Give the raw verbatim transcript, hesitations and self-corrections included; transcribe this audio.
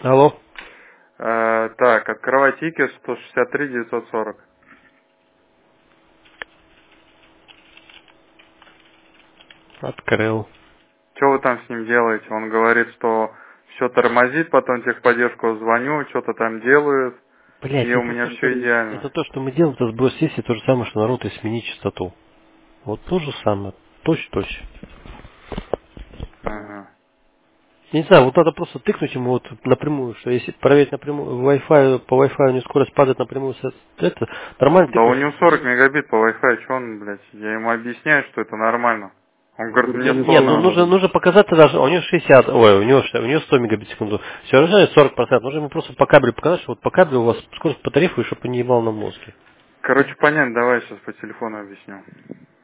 Алло. Э, так, открывай тикет сто шестьдесят три девятьсот сорок. Открыл. Что вы там с ним делаете? Он говорит, что все тормозит, потом техподдержку звоню, что-то там делают, Блять, и у это, меня это, все идеально. это то, что мы делаем, это сброс сессии, то же самое, что народ и сменить частоту. Вот то же самое. Точь-точь. Ага. Я не знаю, вот надо просто тыкнуть ему вот напрямую, что если проверить напрямую Wi-Fi, по Wi-Fi у него скорость падает напрямую, с- это нормально Да у тыкнуть. него сорок мегабит по Wi-Fi, что он, блядь? Я ему объясняю, что это нормально. Он говорит, мне Нет, ну сложно. нужно, нужно показать тогда, что у него шестьдесят, ой, у него, ш- у него сто мегабит в секунду. Все равно сорок процентов. Нужно ему просто по кабелю показать, что вот по кабелю у вас скорость по тарифу, и чтобы не ебал на мозге. Короче, понятно, давай сейчас по телефону объясню.